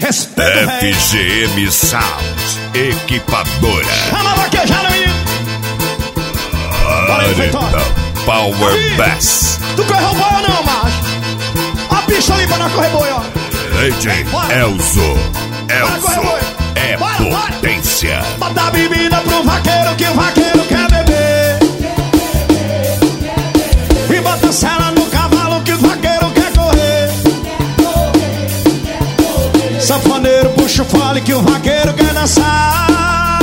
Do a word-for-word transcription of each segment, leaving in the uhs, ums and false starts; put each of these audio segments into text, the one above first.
Respeito, F G M Sound, equipadora. Chama vaquejada, menino. Areta Power Aí, Bass. Tu correu boi ou não, macho? A pista ali pra nós correr boi, ó. D J Bora. Elzo. Bora correr Elzo boi. é Bora, bora. potência. Bota a bebida pro vaqueiro que o vaqueiro quer beber. E bota a sela no cavalo que o vaqueiro quer correr. Sanfoneiro puxa o fole que o vaqueiro quer dançar.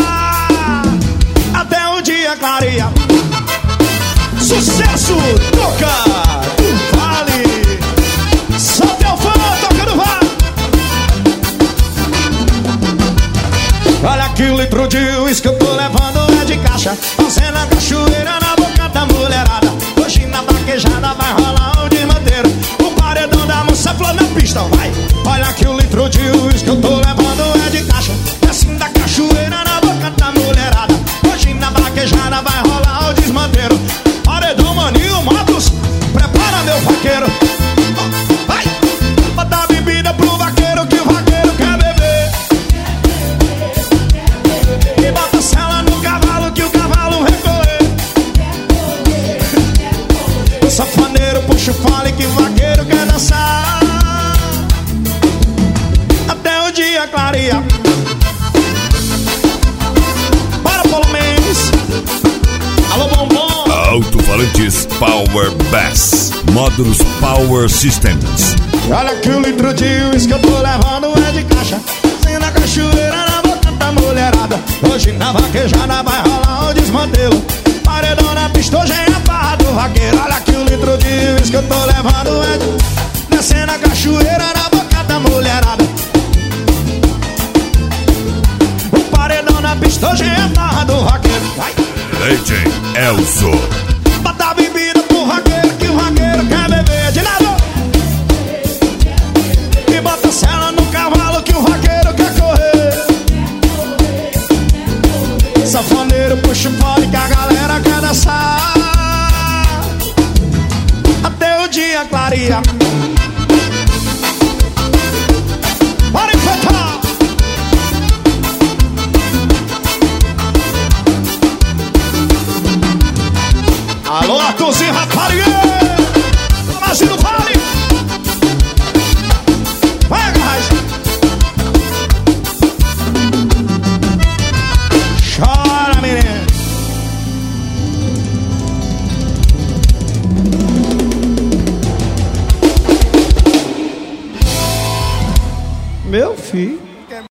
Até o dia clareia. Sucesso, toca, vale. Só teu fã, toca no vale. Olha aqui o litro de uísque que eu tô levando é de caixa. Fazendo a cachoeira na boca da mulherada. Hoje na vaquejada vai rolar um desmanteiro. O paredão da moça flor na pista, vai. Olha aqui o litro de uísque que eu tô levando é de caixa. Descendo da cachoeira na boca da mulherada. Hoje na vaquejada vai rolar um desmanteiro. Paredão, maninho, Matos, prepara meu vaqueiro. Vai, bota a bebida pro vaqueiro que o vaqueiro quer beber. E bota a sela no cavalo que o cavalo vai correr. O sanfoneiro puxa o fole que o vaqueiro quer dançar. Até o dia clareia. Para pelo menos. Alô, bombom. Alto-falantes Power Bass. Módulos Power Systems. Olha que o litro de uísque que eu tô levando é de caixa. Sem na cachoeira na boca da mulherada. Hoje na vaquejada vai rolar um desmantelo. Paredão na pista, hoje é a barra do vaqueiro. Olha que o litro de uísque que eu tô levando é de... Descendo a cachoeira na boca da mulherada. O paredão na pista, hoje é a barra do vaqueiro. Vai. D J Elzo. Bota a bebida pro vaqueiro que o vaqueiro quer beber. De lado. E bota a sela no cavalo que o vaqueiro quer correr. Sanfoneiro puxa o fole que a galera quer dançar. Até o dia clareia. Bora enfrentar. Alô, Arthurzinho, rapariga. Imagina o vale. Vai, garras. Chora, menino. Meu filho.